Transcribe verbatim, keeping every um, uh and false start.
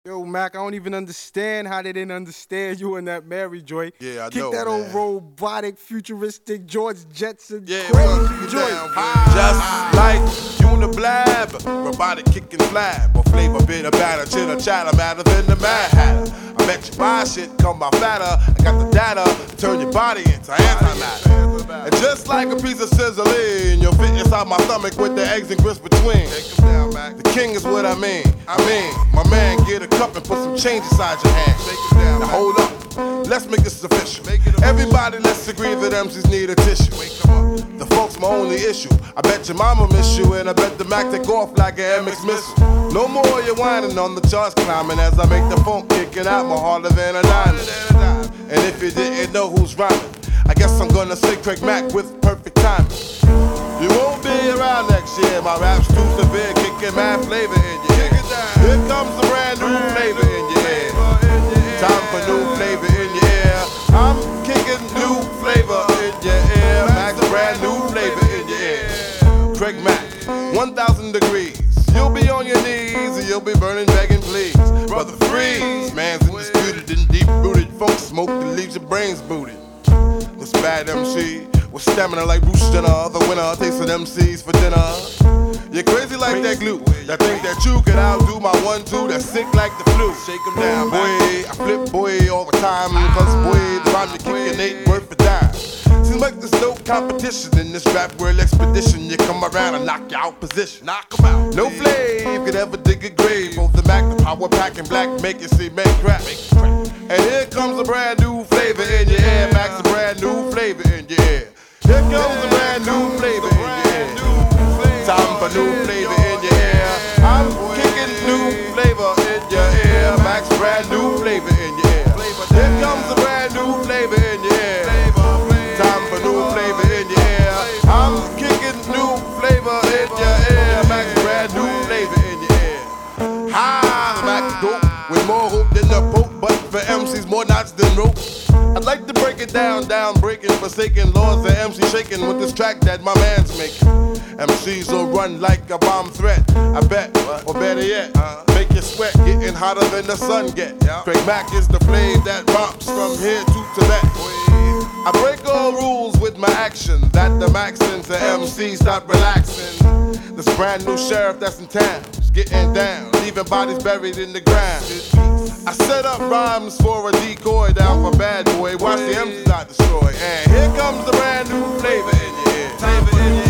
Yo, Mac, I don't even understand how they didn't understand you in that Mary joint. Yeah, I Kick know, that man. old robotic, futuristic George Jetson Yeah, crazy joint. Just like Uniblab, robotic kicking flab, or flavor bit of batter, chitter chatter, matter than the Mad Hatter. I bet you buy shit come by fatter. I got the data to turn your body into antimatter. And just like a piece of sizzling, you'll fit inside my stomach with the eggs and grits between. The king is what I mean. I mean, my man, get a cup and put some change inside your hand. Now hold up, let's make this official. Everybody, let's agree that M Cs need a tissue. The folks my only issue. I bet your mama miss you, and I bet the Mac take off like an M X missile. No more you whining on the charts climbing as I make the funk kicking out more harder than a diamond. And if you didn't know who's rhyming, I guess I'm gonna say Craig Mack with perfect timing. You won't be around next year. My rap's too severe, kicking mad flavor in your ear. Here comes the brand new flavor in your ear. Time for new flavor in your ear. I'm kicking new flavor in your ear. Max, brand new flavor in your ear. Craig Mack, one thousand degrees. You'll be on your knees and you'll be burning, begging, please. Brother Freeze, man's undisputed and deep-rooted funk smoke that leaves your brains booted. This bad M C with stamina like Bruce Jenner, the winner tasting M Cs for dinner. You're crazy like that glue, that think that you could outdo my one-two that's sick like the flu. Shake 'em down, boy, I flip boy all the time, cause boy, the rhyme you kickin' ain't worth a dime. Seems like there's no competition in this rap world expedition. You come around and knock you out position. Knock 'em out. No Flav could ever dig a grave. Both the Mac, the power pack, and black make you see make crack. And here comes a brand new flavor in your ear. Max, a brand new flavor in your ear. Here comes a brand new flavor in your ear. Time for new flavor in your ear. I'm kicking new flavor in your ear. Max, brand new flavor in your ear. Here comes a brand new flavor in your ear. Time for new flavor in your ear. I'm kicking new flavor in your ear. Max, brand new flavor in your ear. Ha, the Max dope with more hope than the Pope, but for M Cs more knots than rope. I'd like to break it down, down, breaking, forsaken laws that M C shaking with this track that my man's making. M Cs will run like a bomb threat, I bet, or better yet, make you sweat, getting hotter than the sun get. Craig Mack is the flame that romps from here to Tibet. I break all rules with my action, that the Maxins and M Cs stop relaxing. This brand new sheriff that's in town is getting down, leaving bodies buried in the ground. I set up rhymes for a decoy down for bad boy, watch the M Cs not destroy. And here comes the brand new flavor in your ear.